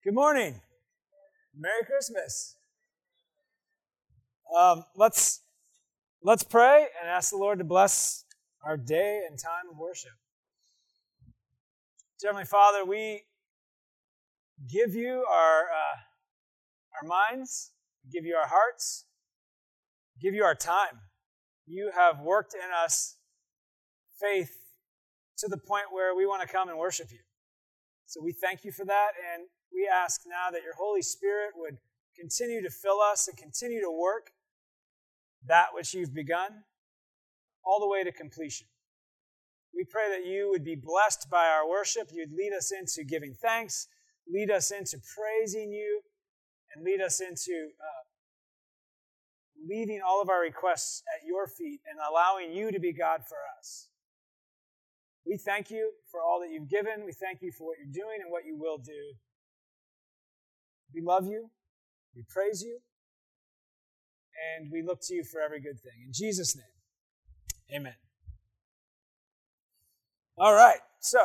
Good morning. Merry Christmas. Let's pray and ask the Lord to bless our day and time of worship. Dear Heavenly Father, we give you our minds, give you our hearts, give you our time. You have worked in us faith to the point where we want to come and worship you. So we thank you for that, and we ask now that your Holy Spirit would continue to fill us and continue to work that which you've begun all the way to completion. We pray that you would be blessed by our worship. You'd lead us into giving thanks, lead us into praising you, and lead us into leaving all of our requests at your feet and allowing you to be God for us. We thank you for all that you've given. We thank you for what you're doing and what you will do. We love you. We praise you. And we look to you for every good thing. In Jesus' name, amen. All right, so,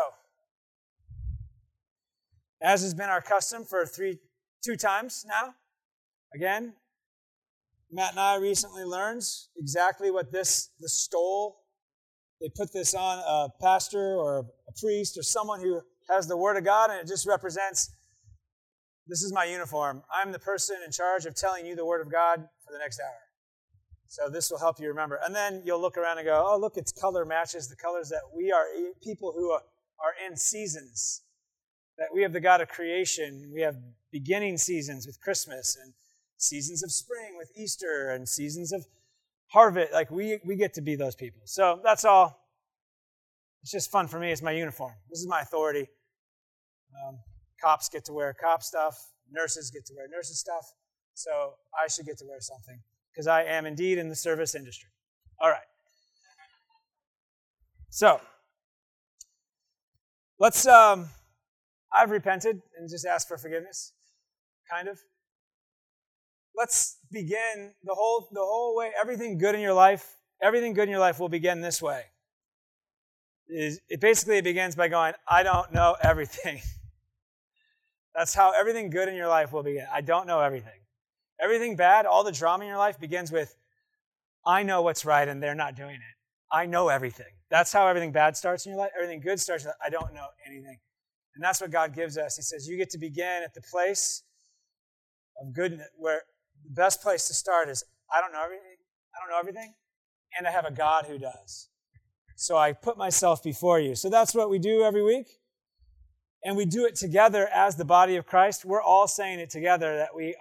as has been our custom for two times now, again, Matt and I recently learned exactly what the stole. They put this on a pastor or a priest or someone who has the Word of God, and it just represents, this is my uniform. I'm the person in charge of telling you the Word of God for the next hour. So this will help you remember. And then you'll look around and go, oh, look, its color matches the colors that we are people who are in seasons. That we have the God of creation. We have beginning seasons with Christmas and seasons of spring with Easter and seasons of harvest. Like we get to be those people. So that's all. It's just fun for me. It's my uniform. This is my authority. Cops get to wear cop stuff. Nurses get to wear nurses stuff. So I should get to wear something because I am indeed in the service industry. All right. So let's. I've repented and just asked for forgiveness, kind of. Let's begin the whole way. Everything good in your life will begin this way. It basically begins by going, I don't know everything. That's how everything good in your life will begin. I don't know everything. Everything bad, all the drama in your life begins with, I know what's right and they're not doing it. I know everything. That's how everything bad starts in your life. Everything good starts with, I don't know anything. And that's what God gives us. He says, you get to begin at the place of goodness, where the best place to start is, I don't know everything, and I have a God who does. So I put myself before you. So that's what we do every week. And we do it together as the body of Christ. We're all saying it together that we're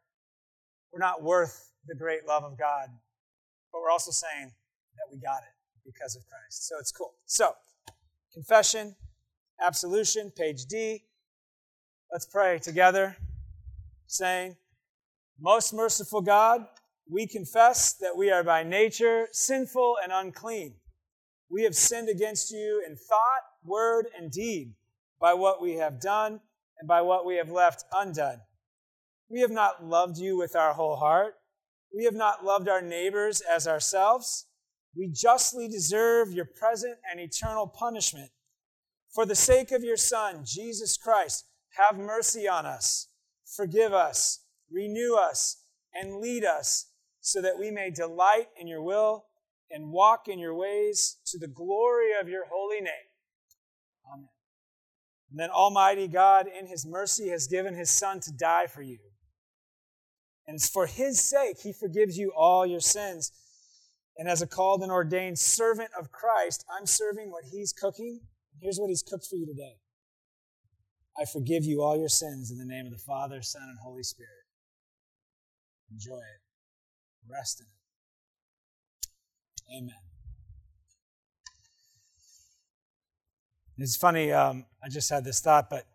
not worth the great love of God, but we're also saying that we got it because of Christ. So it's cool. So, confession, absolution, page D. Let's pray together, saying, Most merciful God, we confess that we are by nature sinful and unclean. We have sinned against you in thought, word, and deed, by what we have done and by what we have left undone. We have not loved you with our whole heart. We have not loved our neighbors as ourselves. We justly deserve your present and eternal punishment. For the sake of your Son, Jesus Christ, have mercy on us, forgive us, renew us, and lead us so that we may delight in your will and walk in your ways to the glory of your holy name. Amen. And then Almighty God, in his mercy, has given his Son to die for you. And it's for his sake he forgives you all your sins. And as a called and ordained servant of Christ, I'm serving what he's cooking. Here's what he's cooked for you today. I forgive you all your sins in the name of the Father, Son, and Holy Spirit. Enjoy it. Rest in it. Amen. It's funny, I just had this thought, but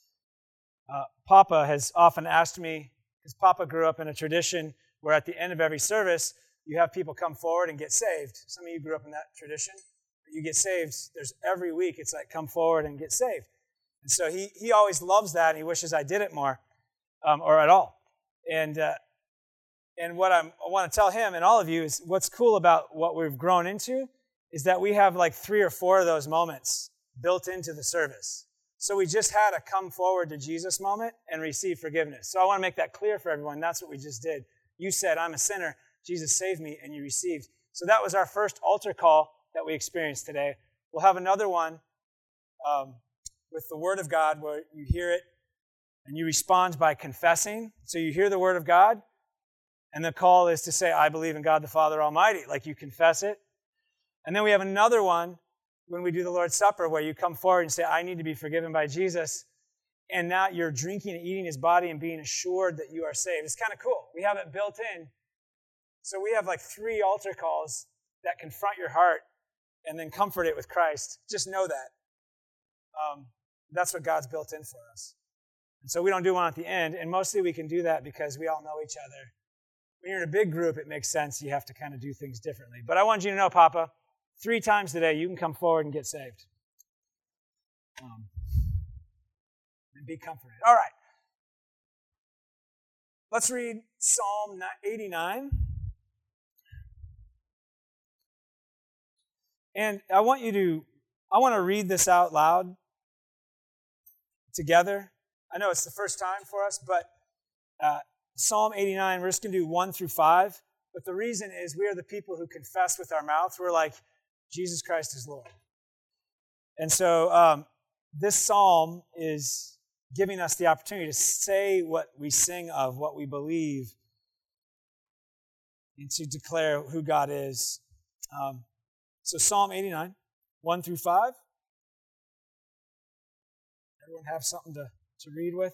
Papa has often asked me, because Papa grew up in a tradition where at the end of every service, you have people come forward and get saved. Some of you grew up in that tradition. You get saved, there's every week, it's like come forward and get saved. And so he always loves that, and he wishes I did it more, or at all. And what I want to tell him and all of you is what's cool about what we've grown into is that we have like 3 or 4 of those moments built into the service. So we just had a come forward to Jesus moment and receive forgiveness. So I want to make that clear for everyone. That's what we just did. You said, I'm a sinner. Jesus saved me, and you received. So that was our first altar call that we experienced today. We'll have another one with the Word of God where you hear it and you respond by confessing. So you hear the Word of God, and the call is to say, I believe in God the Father Almighty, like you confess it. And then we have another one when we do the Lord's Supper where you come forward and say, I need to be forgiven by Jesus. And now you're drinking and eating his body and being assured that you are saved. It's kind of cool. We have it built in. So we have like 3 altar calls that confront your heart and then comfort it with Christ. Just know that. That's what God's built in for us. And so we don't do one at the end. And mostly we can do that because we all know each other. When you're in a big group, it makes sense. You have to kind of do things differently. But I want you to know, Papa, 3 times today you can come forward and get saved. And be comforted. All right. Let's read Psalm 89. And I want to read this out loud together. I know it's the first time for us, but Psalm 89, we're just going to do 1 through 5. But the reason is we are the people who confess with our mouth. We're like, Jesus Christ is Lord. And so this psalm is giving us the opportunity to say what we sing of, what we believe, and to declare who God is. So Psalm 89, 1 through 5. Everyone have something to read with?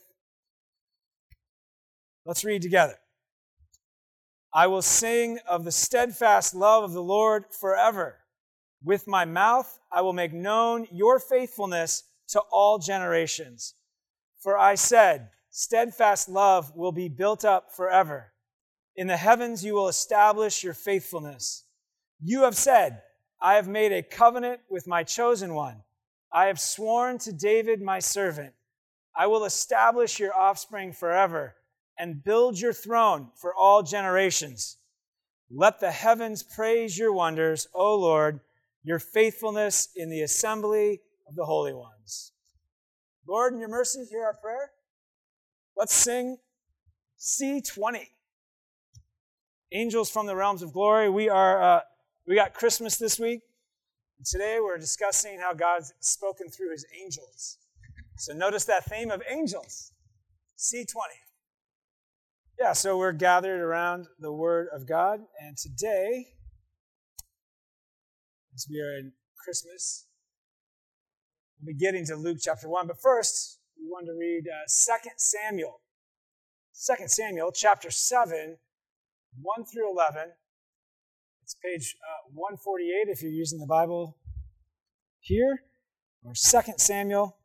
Let's read together. I will sing of the steadfast love of the Lord forever. With my mouth I will make known your faithfulness to all generations. For I said, steadfast love will be built up forever. In the heavens you will establish your faithfulness. You have said, I have made a covenant with my chosen one. I have sworn to David my servant. I will establish your offspring forever and build your throne for all generations. Let the heavens praise your wonders, O Lord, your faithfulness in the assembly of the holy ones. Lord, in your mercy, hear our prayer. Let's sing C20. Angels from the realms of glory. We got Christmas this week. And today we're discussing how God's spoken through his angels. So notice that theme of angels. C20. Yeah, so we're gathered around the Word of God. And today, as we are in Christmas, we'll be getting to Luke chapter 1. But first, we want to read 2 Samuel. 2 Samuel chapter 7, 1 through 11. It's page 148 if you're using the Bible here. Or 2 Samuel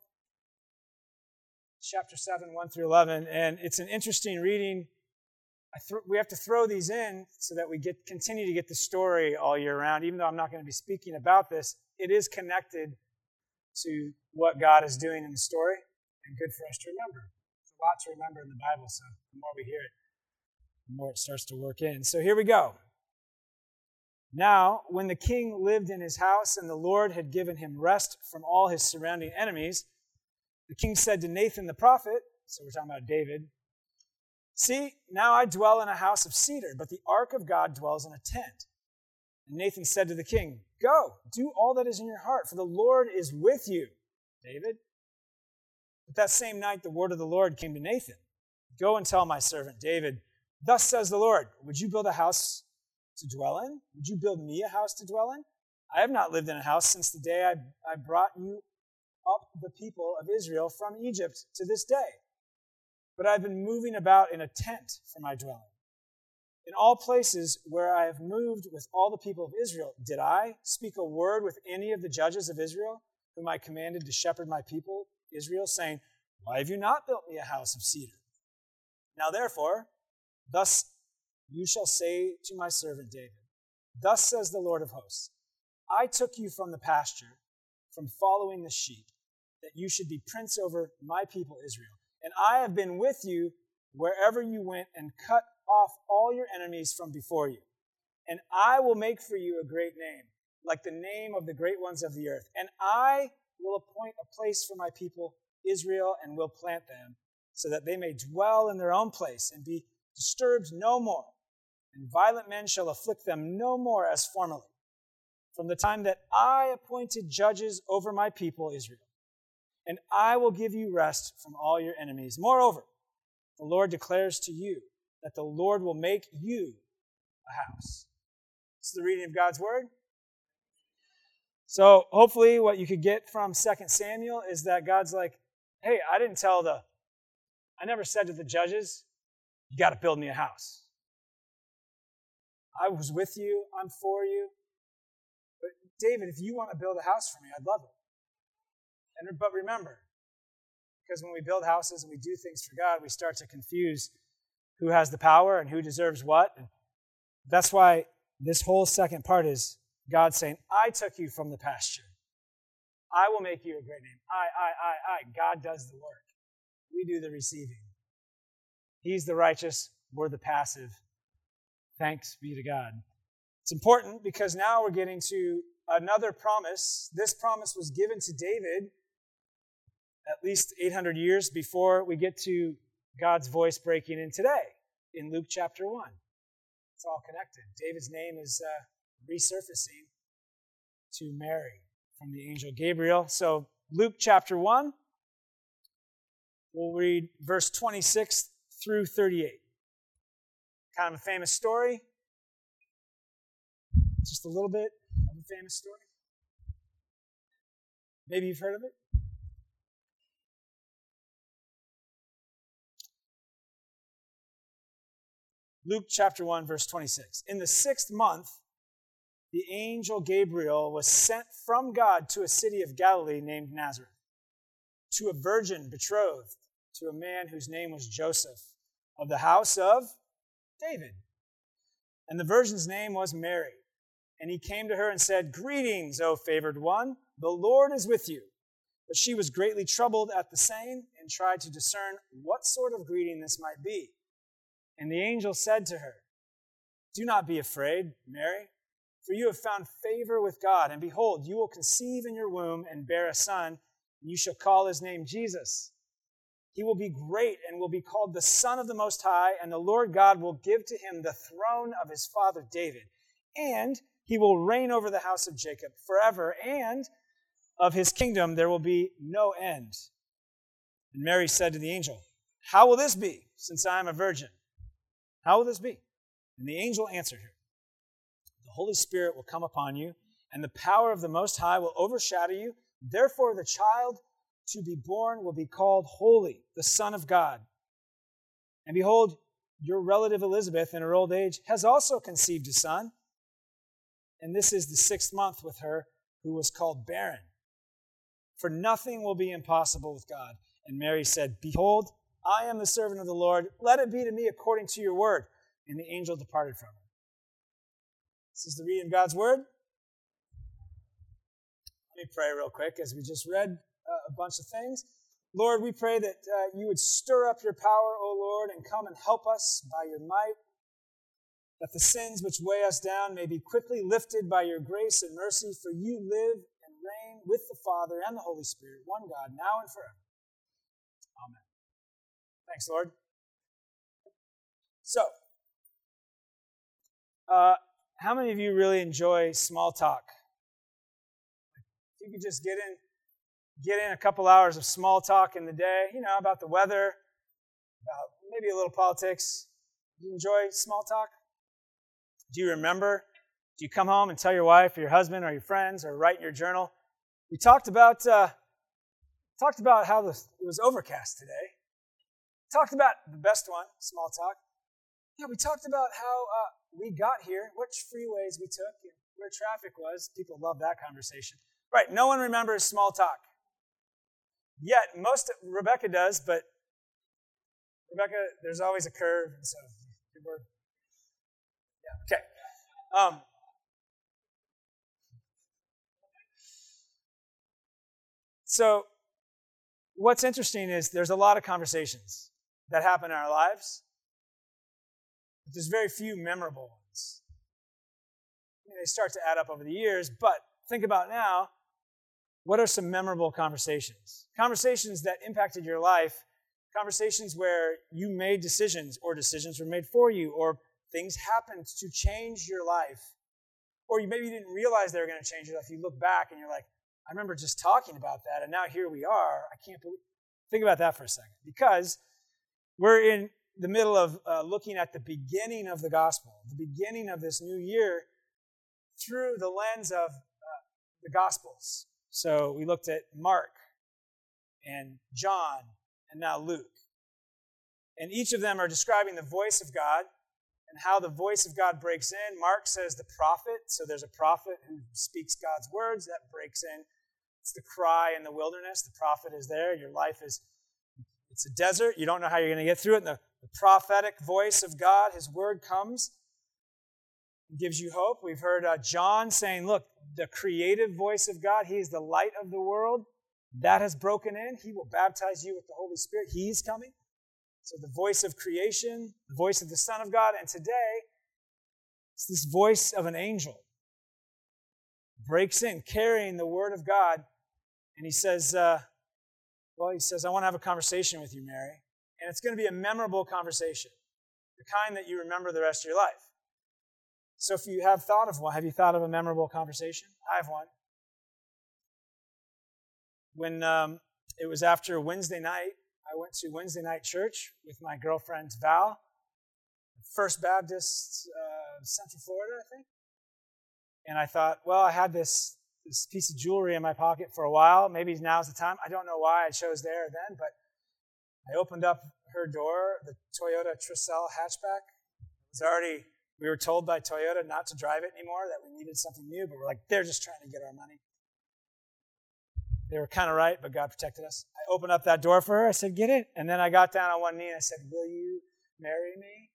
chapter 7, 1 through 11. And it's an interesting reading. We have to throw these in so that we continue to get the story all year round. Even though I'm not going to be speaking about this, it is connected to what God is doing in the story and good for us to remember. There's a lot to remember in the Bible, so the more we hear it, the more it starts to work in. So here we go. Now, when the king lived in his house and the Lord had given him rest from all his surrounding enemies, the king said to Nathan the prophet, so we're talking about David, see, now I dwell in a house of cedar, but the ark of God dwells in a tent. And Nathan said to the king, go, do all that is in your heart, for the Lord is with you, David. But that same night the word of the Lord came to Nathan. Go and tell my servant David, thus says the Lord, would you build a house to dwell in? Would you build me a house to dwell in? I have not lived in a house since the day I brought you up the people of Israel from Egypt to this day. But I've been moving about in a tent for my dwelling. In all places where I have moved with all the people of Israel, did I speak a word with any of the judges of Israel, whom I commanded to shepherd my people, Israel, saying, why have you not built me a house of cedar? Now therefore, thus you shall say to my servant David, thus says the Lord of hosts, I took you from the pasture, from following the sheep, that you should be prince over my people Israel. And I have been with you wherever you went and cut off all your enemies from before you. And I will make for you a great name, like the name of the great ones of the earth. And I will appoint a place for my people Israel and will plant them, so that they may dwell in their own place and be disturbed no more. And violent men shall afflict them no more as formerly, from the time that I appointed judges over my people Israel. And I will give you rest from all your enemies. Moreover, the Lord declares to you that the Lord will make you a house. This is the reading of God's word. So hopefully what you could get from 2 Samuel is that God's like, hey, I never said to the judges, you got to build me a house. I was with you, I'm for you. But David, if you want to build a house for me, I'd love it. But remember, because when we build houses and we do things for God, we start to confuse who has the power and who deserves what. And that's why this whole second part is God saying, I took you from the pasture. I will make you a great name. I. God does the work. We do the receiving. He's the righteous. We're the passive. Thanks be to God. It's important because now we're getting to another promise. This promise was given to David at least 800 years before we get to God's voice breaking in today in Luke chapter 1. It's all connected. David's name is resurfacing to Mary from the angel Gabriel. So Luke chapter 1, we'll read verse 26 through 38. Kind of a famous story. Just a little bit of a famous story. Maybe you've heard of it. Luke chapter 1, verse 26. In the 6th month, the angel Gabriel was sent from God to a city of Galilee named Nazareth, to a virgin betrothed to a man whose name was Joseph, of the house of David. And the virgin's name was Mary. And he came to her and said, Greetings, O favored one, the Lord is with you. But she was greatly troubled at the saying and tried to discern what sort of greeting this might be. And the angel said to her, Do not be afraid, Mary, for you have found favor with God. And behold, you will conceive in your womb and bear a son, and you shall call his name Jesus. He will be great and will be called the Son of the Most High, and the Lord God will give to him the throne of his father David. And he will reign over the house of Jacob forever, and of his kingdom there will be no end. And Mary said to the angel, How will this be, since I am a virgin? How will this be? And the angel answered her, The Holy Spirit will come upon you, and the power of the Most High will overshadow you. Therefore the child to be born will be called Holy, the Son of God. And behold, your relative Elizabeth in her old age has also conceived a son, and this is the 6th month with her who was called barren. For nothing will be impossible with God. And Mary said, Behold, I am the servant of the Lord. Let it be to me according to your word. And the angel departed from her. This is the reading of God's word. Let me pray real quick as we just read a bunch of things. Lord, we pray that you would stir up your power, O Lord, and come and help us by your might, that the sins which weigh us down may be quickly lifted by your grace and mercy, for you live and reign with the Father and the Holy Spirit, one God, now and forever. Amen. Thanks, Lord. So, how many of you really enjoy small talk? If you could just get in a couple hours of small talk in the day, about the weather, about maybe a little politics. Do you enjoy small talk? Do you remember? Do you come home and tell your wife or your husband or your friends or write in your journal? We talked about how it was overcast today. Talked about the best one, small talk. Yeah, we talked about how we got here, which freeways we took, and where traffic was. People love that conversation. Right, no one remembers small talk. Yet, Rebecca does, but Rebecca, there's always a curve, and so yeah, okay. So, what's interesting is there's a lot of conversations that happen in our lives, but there's very few memorable ones. They start to add up over the years, but think about now, what are some memorable conversations? Conversations that impacted your life, conversations where you made decisions, or decisions were made for you, or things happened to change your life, or maybe you didn't realize they were going to change your life. You look back and you're like, I remember just talking about that, and now here we are. I can't believe. Think about that for a second, because we're in the middle of looking at the beginning of the gospel, the beginning of this new year through the lens of the Gospels. So we looked at Mark and John and now Luke. And each of them are describing the voice of God and how the voice of God breaks in. Mark says the prophet, so there's a prophet who speaks God's words that breaks in. It's the cry in the wilderness. The prophet is there. Your life it's a desert. You don't know how you're going to get through it. And the prophetic voice of God, his word comes and gives you hope. We've heard John saying, look, the creative voice of God, he is the light of the world. That has broken in. He will baptize you with the Holy Spirit. He's coming. So the voice of creation, the voice of the Son of God. And today, it's this voice of an angel. Breaks in, carrying the word of God. And he says, I want to have a conversation with you, Mary. And it's going to be a memorable conversation. The kind that you remember the rest of your life. So if you have thought of one, have you thought of a memorable conversation? I have one. When it was after Wednesday night, I went to Wednesday night church with my girlfriend Val, First Baptist, Central Florida, I think. And I thought, well, I had this piece of jewelry in my pocket for a while. Maybe now's the time. I don't know why I chose there then, but I opened up her door, the Toyota Tercel hatchback. We were told by Toyota not to drive it anymore, that we needed something new, but we're like, they're just trying to get our money. They were kind of right, but God protected us. I opened up that door for her. I said, get it. And then I got down on one knee and I said, will you marry me?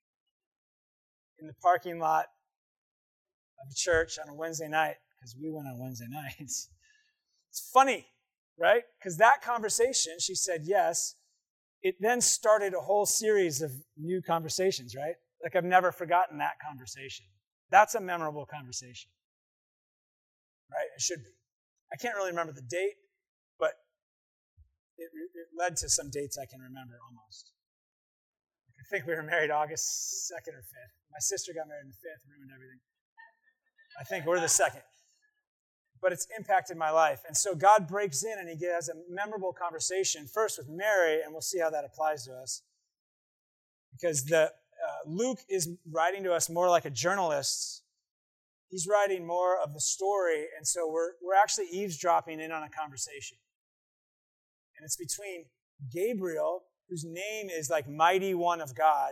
In the parking lot of the church on a Wednesday night, because we went on Wednesday nights. It's funny, right? Because that conversation, she said yes. It then started a whole series of new conversations, right? Like I've never forgotten that conversation. That's a memorable conversation, right? It should be. I can't really remember the date, but it led to some dates I can remember almost. I think we were married August 2nd or 5th. My sister got married on the 5th, ruined everything. I think we're the 2nd. But it's impacted my life. And so God breaks in and he has a memorable conversation, first with Mary, and we'll see how that applies to us. Because Luke is writing to us more like a journalist. He's writing more of the story, and so we're actually eavesdropping in on a conversation. And it's between Gabriel, whose name is like Mighty One of God,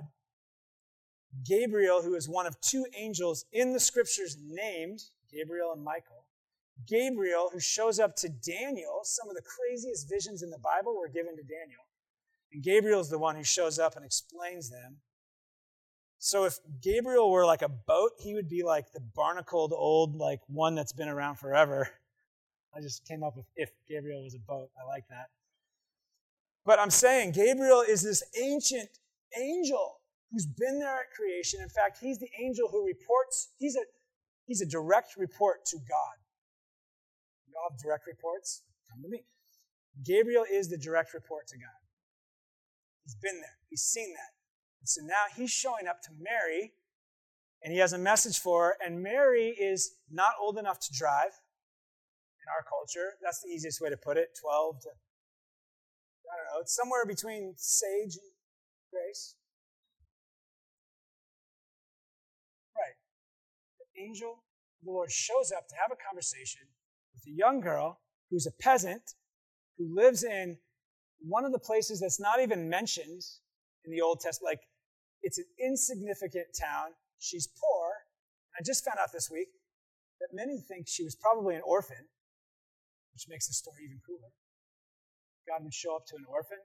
Gabriel, who is one of two angels in the scriptures named, Gabriel and Michael. Gabriel, who shows up to Daniel. Some of the craziest visions in the Bible were given to Daniel. And Gabriel is the one who shows up and explains them. So if Gabriel were like a boat, he would be like the barnacled old, like one that's been around forever. I just came up with if Gabriel was a boat. I like that. But I'm saying Gabriel is this ancient angel who's been there at creation. In fact, he's the angel who reports. He's a direct report to God. You have direct reports? Come to me. Gabriel is the direct report to God. He's been there. He's seen that. And so now he's showing up to Mary, and he has a message for her. And Mary is not old enough to drive in our culture. That's the easiest way to put it. 12 to, I don't know, it's somewhere between sage and grace. Right. The angel of the Lord shows up to have a conversation with a young girl who's a peasant who lives in one of the places that's not even mentioned in the Old Testament. Like, it's an insignificant town. She's poor. I just found out this week that many think she was probably an orphan, which makes the story even cooler. God would show up to an orphan.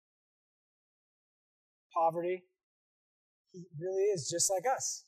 Poverty. He really is just like us.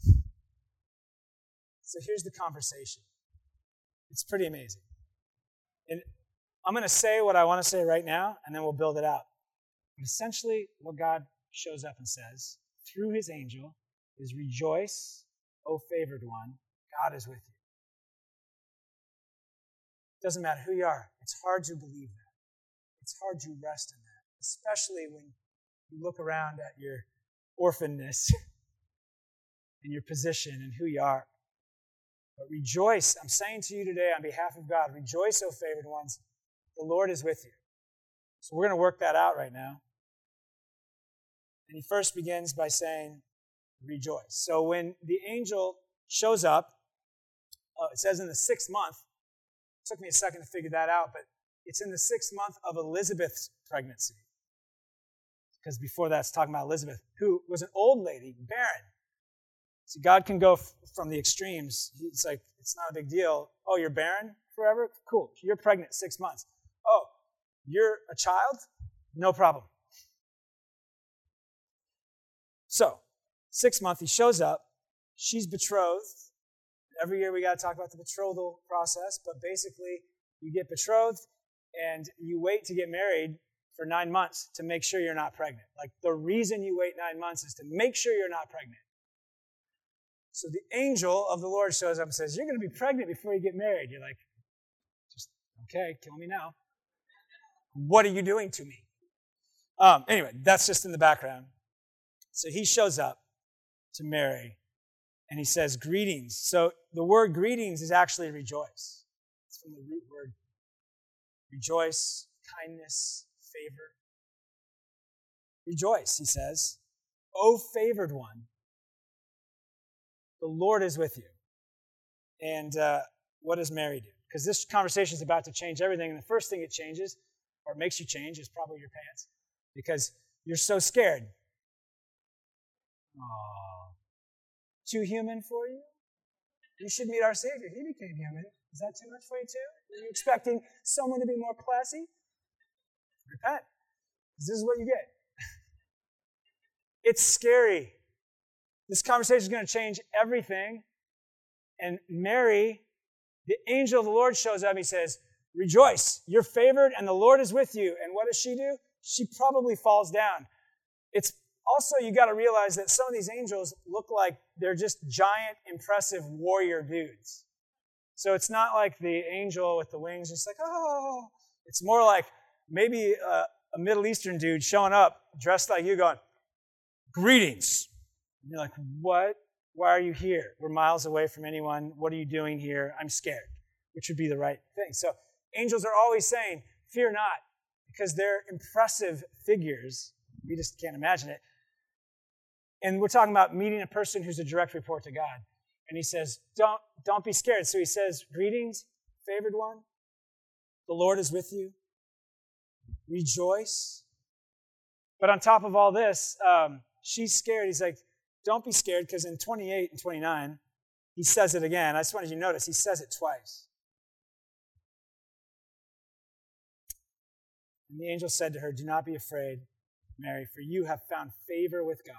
So here's the conversation. It's pretty amazing. And I'm going to say what I want to say right now, and then we'll build it out. But essentially, what God shows up and says through his angel is, rejoice, O favored one, God is with you. Doesn't matter who you are. It's hard to believe that. It's hard to rest in that, especially when you look around at your orphanness and your position and who you are. But rejoice, I'm saying to you today on behalf of God, rejoice, O favored ones, the Lord is with you. So we're going to work that out right now. And he first begins by saying, rejoice. So when the angel shows up, it says in the 6th month, it took me a second to figure that out, but it's in the 6th month of Elizabeth's pregnancy. Because before that, it's talking about Elizabeth, who was an old lady, barren. See, God can go from the extremes. It's like, it's not a big deal. Oh, you're barren forever? Cool. You're pregnant 6 months. Oh, you're a child? No problem. So, 6th month, he shows up. She's betrothed. Every year we got to talk about the betrothal process, but basically you get betrothed and you wait to get married for 9 months to make sure you're not pregnant. Like, the reason you wait 9 months is to make sure you're not pregnant. So the angel of the Lord shows up and says, you're going to be pregnant before you get married. You're like, just, okay, kill me now. What are you doing to me? Anyway, that's just in the background. So he shows up to Mary, and he says, greetings. So the word greetings is actually rejoice. It's from the root word rejoice, kindness, favor. Rejoice, he says, O favored one, the Lord is with you. And what does Mary do? Because this conversation is about to change everything, and the first thing it changes, or makes you change, is probably your pants, because you're so scared. Aww. Too human for you? You should meet our Savior. He became human. Is that too much for you too? Are you expecting someone to be more classy? Repent. This is what you get. It's scary. This conversation is going to change everything. And Mary, the angel of the Lord, shows up and he says, rejoice, you're favored and the Lord is with you. And what does she do? She probably falls down. It's also, you got to realize that some of these angels look like they're just giant, impressive warrior dudes. So it's not like the angel with the wings, just like, oh. It's more like maybe a Middle Eastern dude showing up, dressed like you, going, greetings. And you're like, what? Why are you here? We're miles away from anyone. What are you doing here? I'm scared, which would be the right thing. So angels are always saying, fear not, because they're impressive figures. We just can't imagine it. And we're talking about meeting a person who's a direct report to God. And he says, don't be scared. So he says, greetings, favored one. The Lord is with you. Rejoice. But on top of all this, she's scared. He's like, don't be scared, because in 28 and 29, he says it again. I just wanted you to notice, he says it twice. And the angel said to her, do not be afraid, Mary, for you have found favor with God.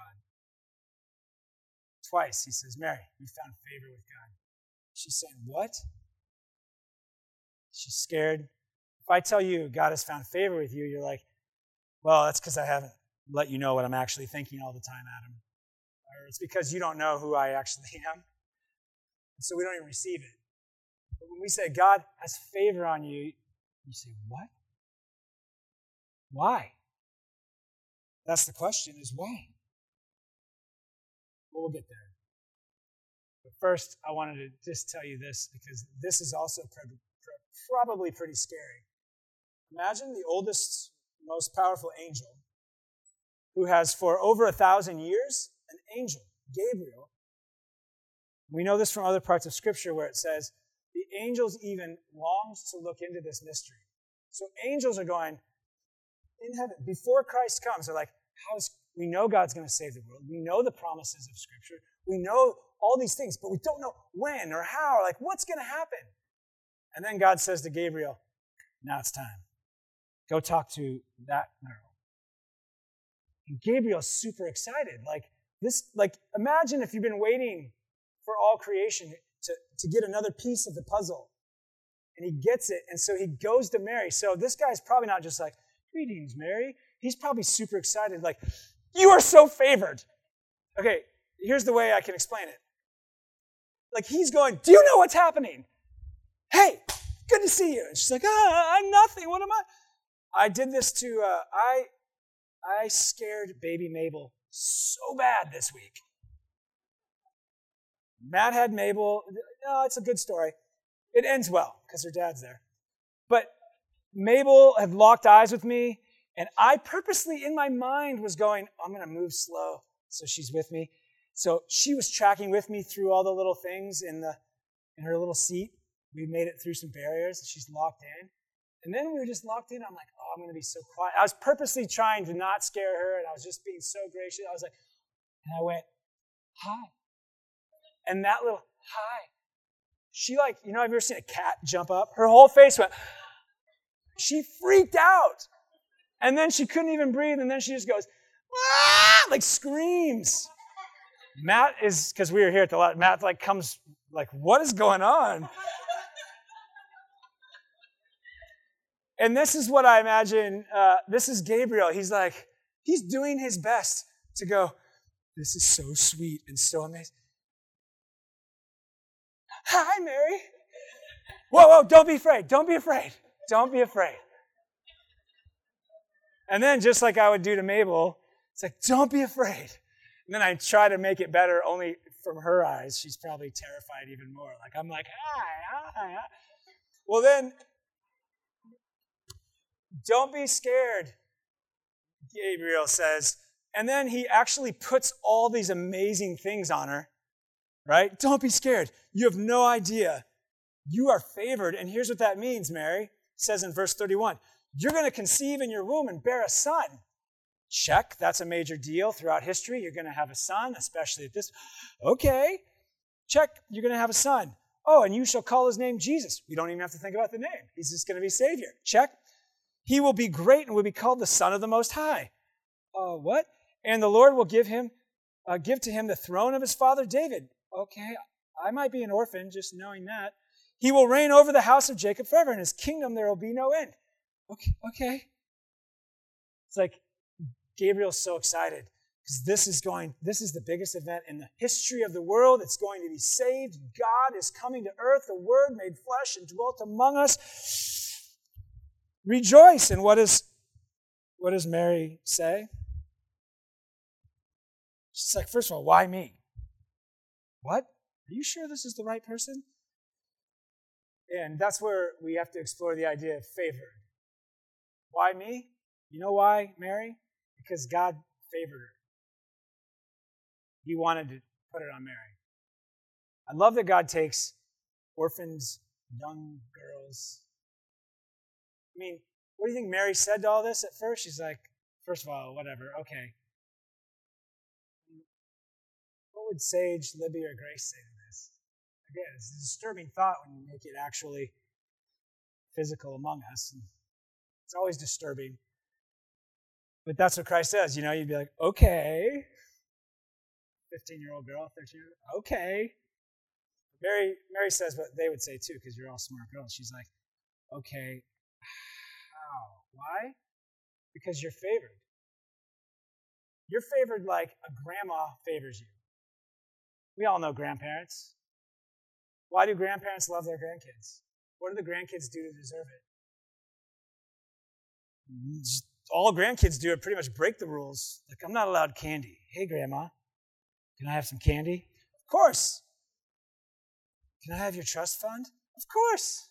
Twice he says, Mary, you found favor with God. She's saying, what? She's scared. If I tell you God has found favor with you, you're like, well, that's because I haven't let you know what I'm actually thinking all the time, Adam. Or it's because you don't know who I actually am. And so we don't even receive it. But when we say God has favor on you, you say, what? Why? That's the question, is why? We'll get there. But first, I wanted to just tell you this, because this is also probably pretty scary. Imagine the oldest, most powerful angel, who has for over 1,000 years, an angel, Gabriel. We know this from other parts of Scripture where it says, the angels even longs to look into this mystery. So angels are going, in heaven, before Christ comes, they're like, we know God's going to save the world. We know the promises of Scripture. We know all these things, but we don't know when or how, or like what's going to happen. And then God says to Gabriel, now it's time. Go talk to that girl. And Gabriel's super excited. Imagine if you've been waiting for all creation to get another piece of the puzzle. And he gets it, and so he goes to Mary. So this guy's probably not just like, greetings, Mary. He's probably super excited, like, you are so favored. Okay, here's the way I can explain it. Like, he's going, do you know what's happening? Hey, good to see you. And she's like, I'm nothing. What am I? I did this to, I scared baby Mabel so bad this week. Matt had Mabel. No, it's a good story. It ends well because her dad's there. But Mabel had locked eyes with me, and I purposely in my mind was going, I'm going to move slow so she's with me. So she was tracking with me through all the little things in her little seat. We made it through some barriers. She's locked in. And then we were just locked in. I'm like, oh, I'm going to be so quiet. I was purposely trying to not scare her, and I was just being so gracious. I was like, and I went, hi. And that little hi, she like, have you ever seen a cat jump up? Her whole face went, she freaked out. And then she couldn't even breathe, and then she just goes, like screams. Matt is, because we were here at the lot, Matt like comes like, what is going on? And this is what I imagine, this is Gabriel. He's doing his best to go, this is so sweet and so amazing. Hi, Mary. Whoa, don't be afraid. Don't be afraid. Don't be afraid. And then just like I would do to Mabel, it's like, don't be afraid. And then I try to make it better only from her eyes. She's probably terrified even more. Like, I'm like, hi. Well, then, don't be scared, Gabriel says. And then he actually puts all these amazing things on her, right? Don't be scared. You have no idea. You are favored. And here's what that means, Mary. It says in verse 31, you're going to conceive in your womb and bear a son. Check. That's a major deal throughout history. You're going to have a son, especially at this. Okay. Check. You're going to have a son. Oh, and you shall call his name Jesus. We don't even have to think about the name. He's just going to be Savior. Check. He will be great and will be called the Son of the Most High. What? And the Lord will give to him the throne of his father David. Okay, I might be an orphan just knowing that. He will reign over the house of Jacob forever. In his kingdom there will be no end. Okay. It's like Gabriel's so excited because this is the biggest event in the history of the world. It's going to be saved. God is coming to earth, the Word made flesh and dwelt among us. Rejoice. And what does Mary say? She's like, first of all, why me? What? Are you sure this is the right person? And that's where we have to explore the idea of favor. Why me? You know why, Mary? Because God favored her. He wanted to put it on Mary. I love that God takes orphans, young girls. I mean, what do you think Mary said to all this at first? She's like, first of all, whatever, okay. What would Sage, Libby, or Grace say to this? Again, it's a disturbing thought when you make it actually physical among us. And it's always disturbing. But that's what Christ says. You'd be like, okay. 15-year-old girl, 13-year-old, okay. Mary says what they would say too, because you're all smart girls. She's like, okay, how? Why? Because you're favored. You're favored like a grandma favors you. We all know grandparents. Why do grandparents love their grandkids? What do the grandkids do to deserve it? All grandkids do are pretty much break the rules. Like, I'm not allowed candy. Hey, Grandma, can I have some candy? Of course. Can I have your trust fund? Of course.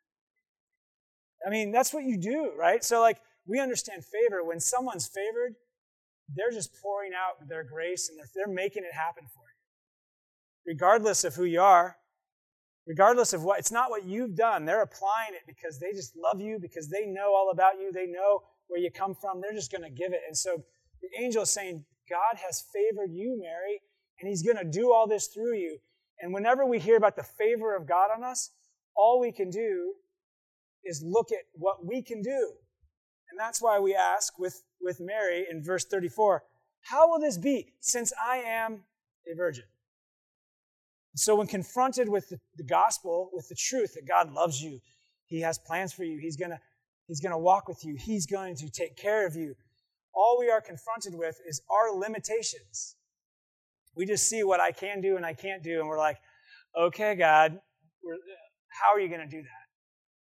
I mean, that's what you do, right? So, we understand favor. When someone's favored, they're just pouring out their grace and they're making it happen for you. Regardless of who you are, regardless of it's not what you've done. They're applying it because they just love you, because they know all about you. They know where you come from. They're just going to give it. And so the angel is saying, God has favored you, Mary, and he's going to do all this through you. And whenever we hear about the favor of God on us, all we can do is look at what we can do. And that's why we ask with Mary in verse 34, how will this be since I am a virgin? So when confronted with the gospel, with the truth that God loves you, he has plans for you, he's going to walk with you, he's going to take care of you, all we are confronted with is our limitations. We just see what I can do and I can't do, and we're like, okay, God, how are you going to do that?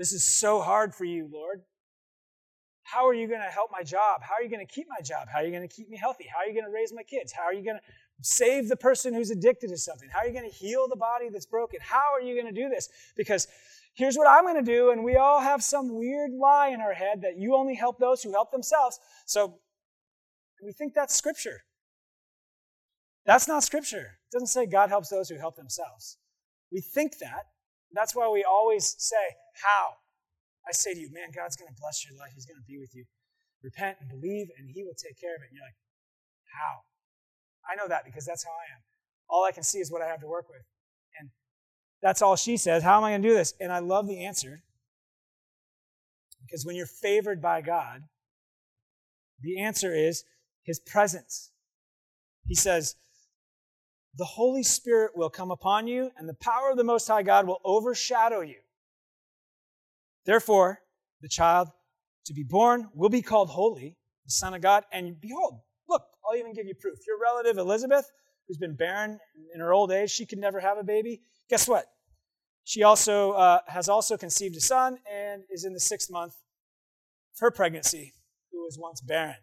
This is so hard for you, Lord. How are you going to help my job? How are you going to keep my job? How are you going to keep me healthy? How are you going to raise my kids? How are you going to save the person who's addicted to something? How are you going to heal the body that's broken? How are you going to do this? Because here's what I'm going to do, and we all have some weird lie in our head that you only help those who help themselves. So we think that's Scripture. That's not Scripture. It doesn't say God helps those who help themselves. We think that. That's why we always say, how? I say to you, man, God's going to bless your life. He's going to be with you. Repent and believe, and He will take care of it. And you're like, how? I know that because that's how I am. All I can see is what I have to work with. And that's all she says. How am I going to do this? And I love the answer. Because when you're favored by God, the answer is His presence. He says, the Holy Spirit will come upon you, and the power of the Most High God will overshadow you. Therefore, the child to be born will be called holy, the Son of God. And behold, look, I'll even give you proof. Your relative Elizabeth, who's been barren in her old age, she could never have a baby. Guess what? She also has also conceived a son and is in the 6th month of her pregnancy, who was once barren.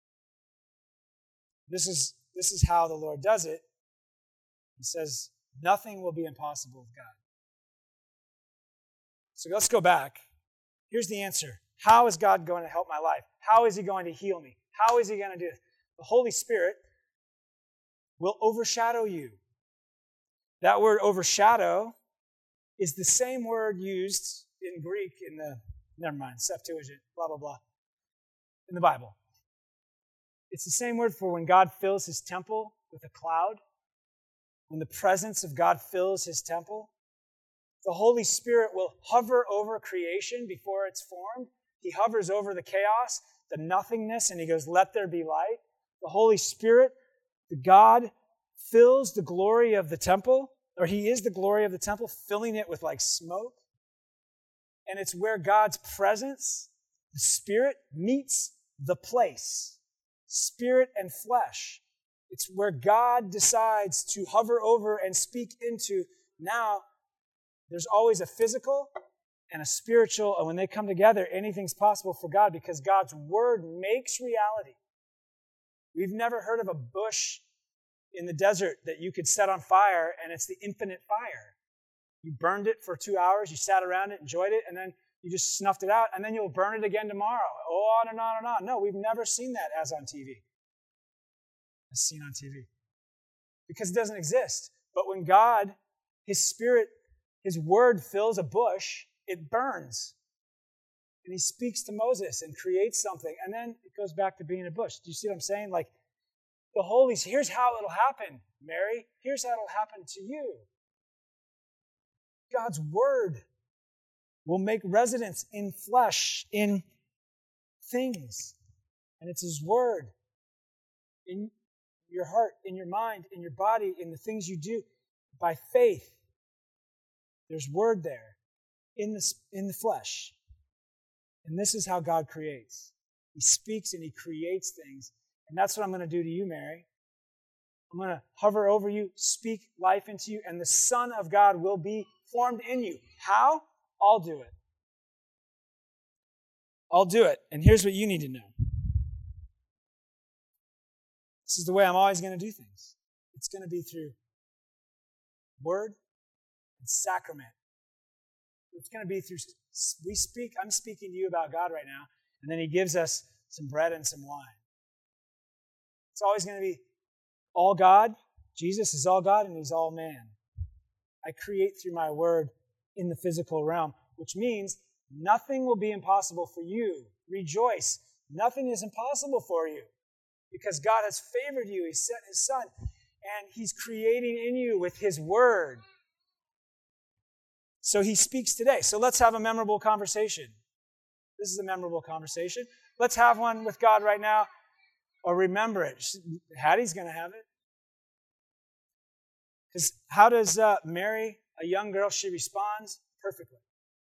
This is how the Lord does it. He says, nothing will be impossible with God. So let's go back. Here's the answer. How is God going to help my life? How is He going to heal me? How is He going to do it? The Holy Spirit will overshadow you. That word overshadow is the same word used in Greek in the, Septuagint, blah, blah, blah, in the Bible. It's the same word for when God fills His temple with a cloud. When the presence of God fills His temple, the Holy Spirit will hover over creation before it's formed. He hovers over the chaos, the nothingness, and He goes, let there be light. The Holy Spirit, the God, fills the glory of the temple, or He is the glory of the temple, filling it with like smoke. And it's where God's presence, the Spirit, meets the place. Spirit and flesh. It's where God decides to hover over and speak into. Now, there's always a physical and a spiritual, and when they come together, anything's possible for God because God's Word makes reality. We've never heard of a bush in the desert that you could set on fire, and it's the infinite fire. You burned it for 2 hours, you sat around it, enjoyed it, and then you just snuffed it out, and then you'll burn it again tomorrow. On and on and on. No, we've never seen that as on TV. As seen on TV. Because it doesn't exist. But when God, His Spirit, His Word fills a bush, it burns. And He speaks to Moses and creates something. And then it goes back to being a bush. Do you see what I'm saying? Like, the Holy, here's how it'll happen, Mary. Here's how it'll happen to you. God's Word will make residence in flesh, in things. And it's His Word in your heart, in your mind, in your body, in the things you do by faith. There's Word there in the flesh. And this is how God creates. He speaks and He creates things. And that's what I'm going to do to you, Mary. I'm going to hover over you, speak life into you, and the Son of God will be formed in you. How? I'll do it. I'll do it. And here's what you need to know. This is the way I'm always going to do things. It's going to be through Word and sacrament. It's going to be through, I'm speaking to you about God right now, and then He gives us some bread and some wine. It's always going to be all God. Jesus is all God and He's all man. I create through my Word in the physical realm, which means nothing will be impossible for you. Rejoice. Nothing is impossible for you because God has favored you. He sent His Son, and He's creating in you with His Word. So He speaks today. So let's have a memorable conversation. This is a memorable conversation. Let's have one with God right now, or remember it. Hattie's going to have it. Because how does Mary, a young girl, she responds perfectly.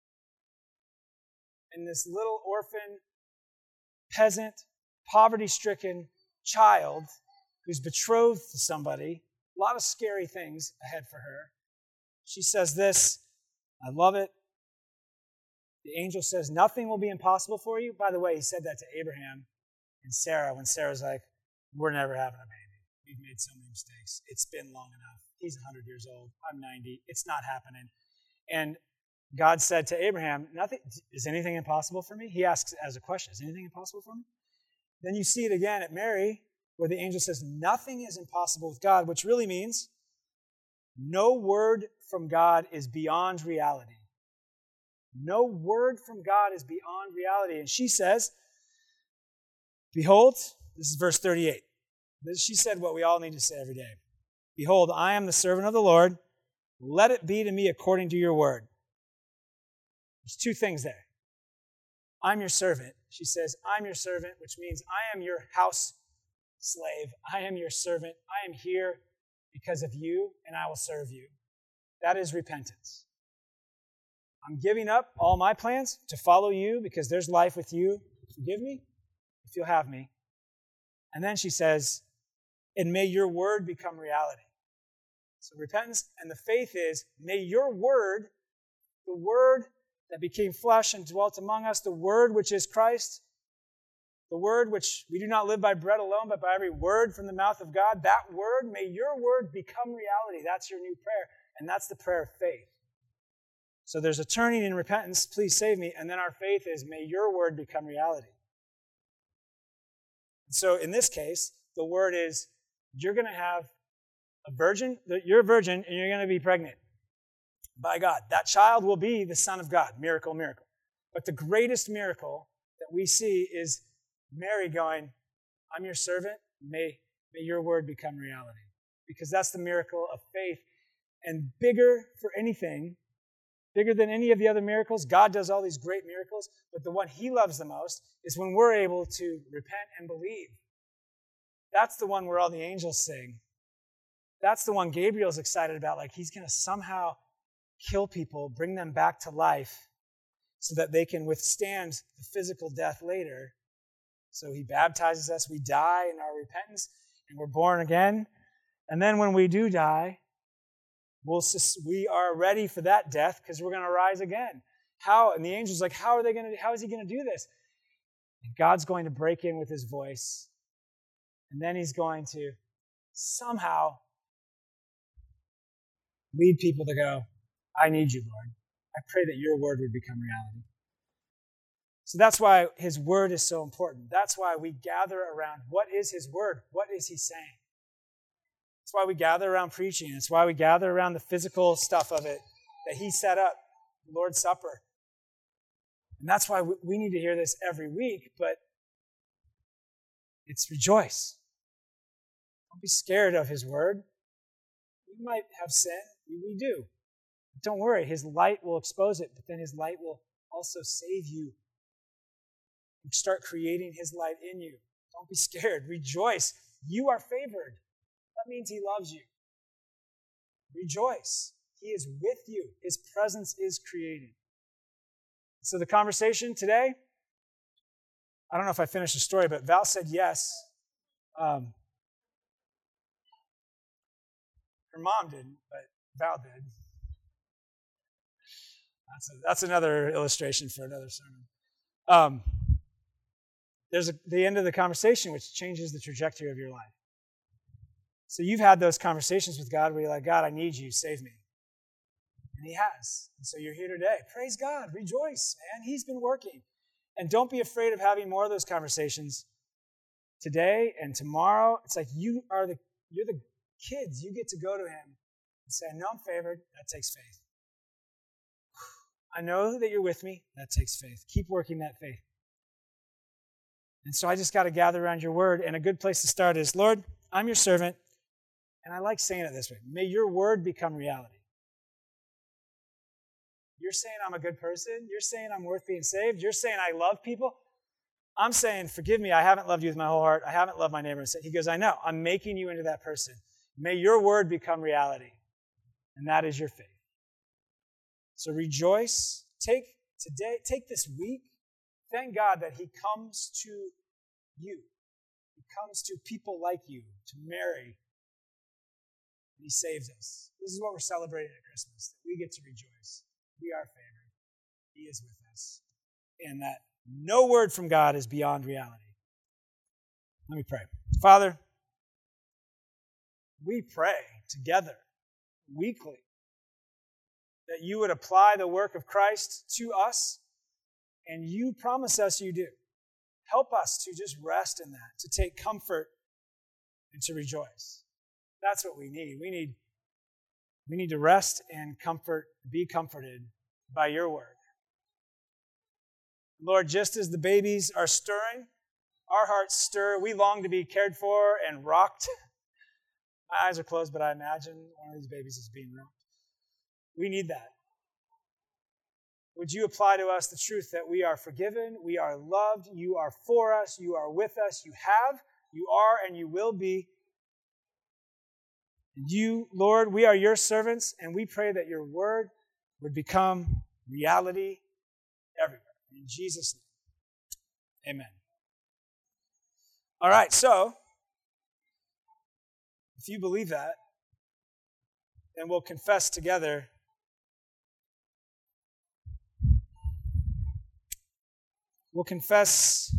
And this little orphan, peasant, poverty-stricken child who's betrothed to somebody, a lot of scary things ahead for her. She says this, I love it. The angel says, nothing will be impossible for you. By the way, he said that to Abraham and Sarah when Sarah's like, we're never having a baby. We've made so many mistakes. It's been long enough. He's 100 years old. I'm 90. It's not happening. And God said to Abraham, nothing, is anything impossible for me? He asks as a question, is anything impossible for me? Then you see it again at Mary, where the angel says, nothing is impossible with God, which really means no word from God is beyond reality. No word from God is beyond reality. And she says, behold, this is verse 38. She said what we all need to say every day. Behold, I am the servant of the Lord. Let it be to me according to your word. There's two things there. I'm your servant. She says, I'm your servant, which means I am your house slave. I am your servant. I am here because of you, and I will serve you. That is repentance. I'm giving up all my plans to follow you because there's life with you. Forgive me if you'll have me. And then she says, and may your word become reality. So repentance and the faith is, may your word, the word that became flesh and dwelt among us, the word which is Christ, the word which we do not live by bread alone, but by every word from the mouth of God, that word, may your word become reality. That's your new prayer, and that's the prayer of faith. So there's a turning in repentance, please save me, and then our faith is, may your word become reality. So in this case, the word is, you're going to have a virgin, you're a virgin, and you're going to be pregnant by God. That child will be the Son of God. Miracle, miracle. But the greatest miracle that we see is Mary going, I'm your servant, may your word become reality. Because that's the miracle of faith. And bigger for anything, bigger than any of the other miracles, God does all these great miracles, but the one he loves the most is when we're able to repent and believe. That's the one where all the angels sing. That's the one Gabriel's excited about, like he's going to somehow kill people, bring them back to life so that they can withstand the physical death later. So he baptizes us, we die in our repentance, and we're born again. And then when we do die, we are ready for that death because we're going to rise again. How? And the angel's like, how is he going to do this? And God's going to break in with his voice. And then he's going to somehow lead people to go, I need you, Lord. I pray that your word would become reality. So that's why his word is so important. That's why we gather around. What is his word? What is he saying? That's why we gather around preaching. That's why we gather around the physical stuff of it that he set up, the Lord's Supper. And that's why we need to hear this every week, but it's rejoice. Don't be scared of his word. We might have sin. We do. But don't worry. His light will expose it, but then his light will also save you. You start creating his light in you. Don't be scared. Rejoice. You are favored. That means he loves you. Rejoice. He is with you. His presence is created. So the conversation today, I don't know if I finished the story, but Val said yes. Her mom didn't, but Val did. That's another illustration for another sermon. There's the end of the conversation, which changes the trajectory of your life. So you've had those conversations with God where you're like, God, I need you, save me. And he has. And so you're here today. Praise God. Rejoice, man. He's been working. And don't be afraid of having more of those conversations today and tomorrow. It's like you're the kids. You get to go to him and say, I know I'm favored. That takes faith. I know that you're with me. That takes faith. Keep working that faith. And so I just got to gather around your word. And a good place to start is, Lord, I'm your servant. And I like saying it this way. May your word become reality. You're saying I'm a good person. You're saying I'm worth being saved. You're saying I love people. I'm saying, forgive me, I haven't loved you with my whole heart. I haven't loved my neighbor. He goes, I know. I'm making you into that person. May your word become reality. And that is your faith. So rejoice. Take this week. Thank God that he comes to you. He comes to people like you, to Mary. And he saves us. This is what we're celebrating at Christmas, that we get to rejoice. We are favored. He is with us. us, and that no word from God is beyond reality. Let me pray. Father, we pray together weekly that you would apply the work of Christ to us, and you promise us you do. Help us to just rest in that, to take comfort and to rejoice. That's what we need. We need to rest and be comforted by your word. Lord, just as the babies are stirring, our hearts stir. We long to be cared for and rocked. My eyes are closed, but I imagine one of these babies is being rocked. We need that. Would you apply to us the truth that we are forgiven, we are loved, you are for us, you are with us, you have, you are, and you will be. You, Lord, we are your servants, and we pray that your word would become reality everywhere. In Jesus' name, amen. All right, so if you believe that, then we'll confess together. We'll confess.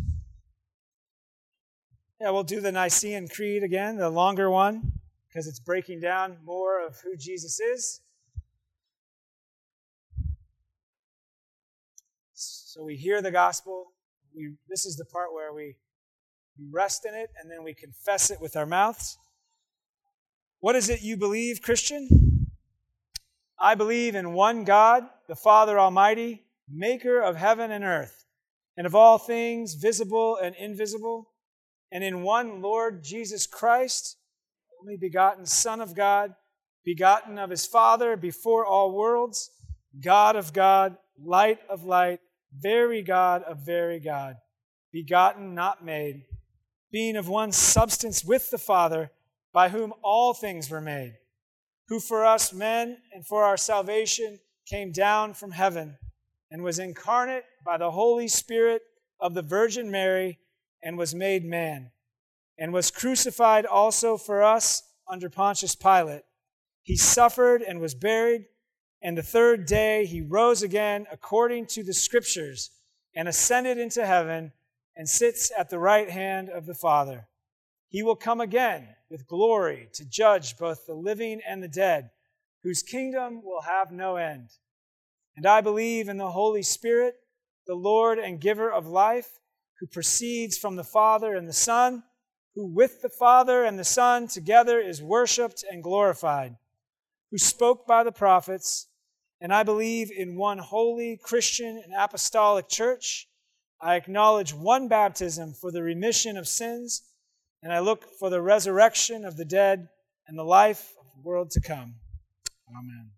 We'll do the Nicene Creed again, the longer one, because it's breaking down more of who Jesus is. So we hear the gospel. This is the part where we rest in it, and then we confess it with our mouths. What is it you believe, Christian? I believe in one God, the Father Almighty, maker of heaven and earth, and of all things visible and invisible, and in one Lord Jesus Christ, only begotten Son of God, begotten of his Father before all worlds, God of God, light of light, very God of very God, begotten, not made, being of one substance with the Father, by whom all things were made, who for us men and for our salvation came down from heaven, and was incarnate by the Holy Spirit of the Virgin Mary, and was made man, and was crucified also for us under Pontius Pilate. He suffered and was buried, and the third day he rose again according to the Scriptures, and ascended into heaven, and sits at the right hand of the Father. He will come again with glory to judge both the living and the dead, whose kingdom will have no end. And I believe in the Holy Spirit, the Lord and giver of life, who proceeds from the Father and the Son, who with the Father and the Son together is worshipped and glorified, who spoke by the prophets. And I believe in one holy Christian and apostolic church. I acknowledge one baptism for the remission of sins, and I look for the resurrection of the dead and the life of the world to come. Amen.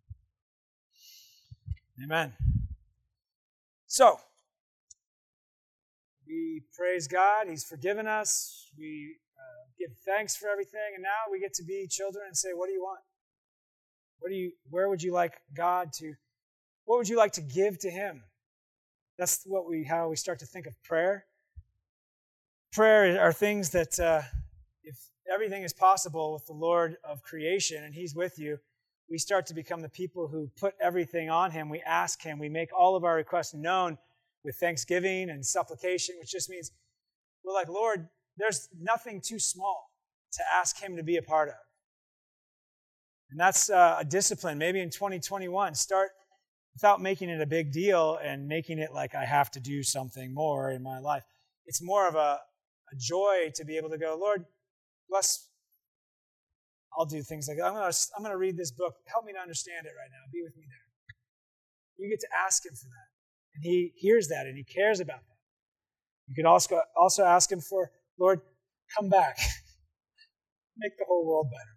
Amen. So, we praise God. He's forgiven us. We give thanks for everything, and now we get to be children and say, what do you want? Where would you like God to, what would you like to give to him? That's how we start to think of prayer. Prayer are things that if everything is possible with the Lord of creation and he's with you, we start to become the people who put everything on him. We ask him. We make all of our requests known with thanksgiving and supplication, which just means we're like, Lord, there's nothing too small to ask him to be a part of. And that's a discipline. Maybe in 2021, start without making it a big deal and making it like I have to do something more in my life. It's more of a joy to be able to go, Lord, bless. I'll do things like that. I'm going to read this book. Help me to understand it right now. Be with me there. You get to ask him for that. And he hears that and he cares about that. You could also ask him for, Lord, come back. Make the whole world better.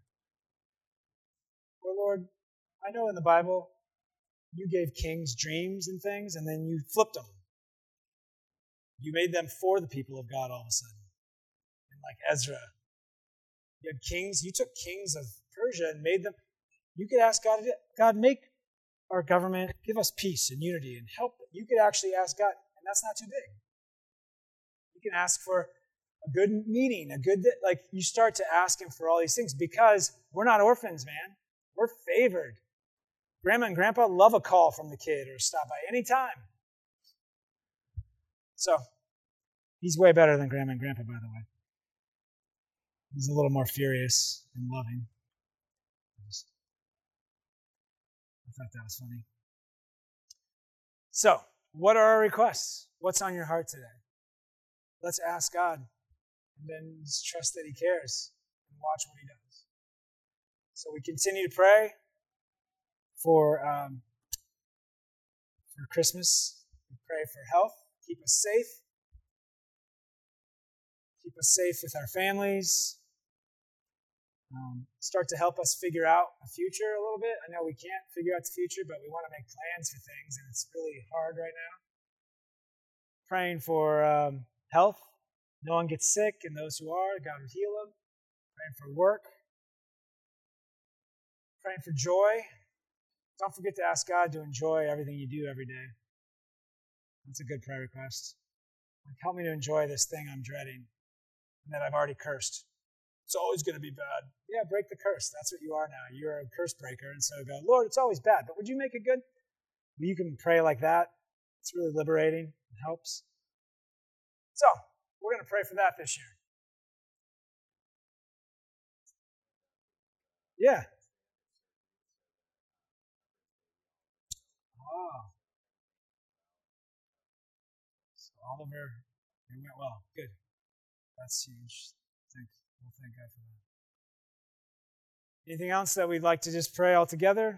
Or Lord, I know in the Bible you gave kings dreams and things and then you flipped them. You made them for the people of God all of a sudden. And like Ezra, you had kings. You took kings of Persia and made them. You could ask God, God, make our government, give us peace and unity and help. You could actually ask God, and that's not too big. You can ask for a good meeting, you start to ask him for all these things because we're not orphans, man. We're favored. Grandma and Grandpa love a call from the kid or stop by anytime. So, he's way better than Grandma and Grandpa, by the way. He's a little more furious and loving. I thought that was funny. So, what are our requests? What's on your heart today? Let's ask God, and then just trust that He cares and watch what He does. So we continue to pray for Christmas. We pray for health. Keep us safe. Keep us safe with our families. Start to help us figure out the future a little bit. I know we can't figure out the future, but we want to make plans for things, and it's really hard right now. Praying for health. No one gets sick, and those who are, God would heal them. Praying for work. Praying for joy. Don't forget to ask God to enjoy everything you do every day. That's a good prayer request. Like, help me to enjoy this thing I'm dreading and that I've already cursed. It's always going to be bad. Yeah, break the curse. That's what you are now. You're a curse breaker. And so go, Lord, it's always bad, but would you make it good? Well, you can pray like that. It's really liberating. It helps. So, we're going to pray for that this year. Yeah. Oh. So Oliver, it went well. Good. That's huge. We'll thank God for that. Anything else that we'd like to just pray all together?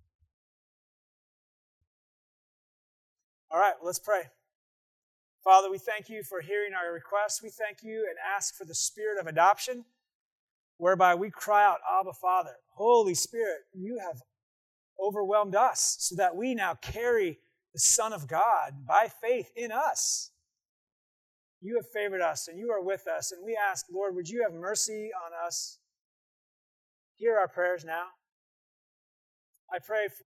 All right, let's pray. Father, we thank you for hearing our requests. We thank you and ask for the spirit of adoption, whereby we cry out, Abba, Father. Holy Spirit, you have overwhelmed us so that we now carry the Son of God by faith in us. You have favored us and you are with us. And we ask, Lord, would you have mercy on us? Hear our prayers now. I pray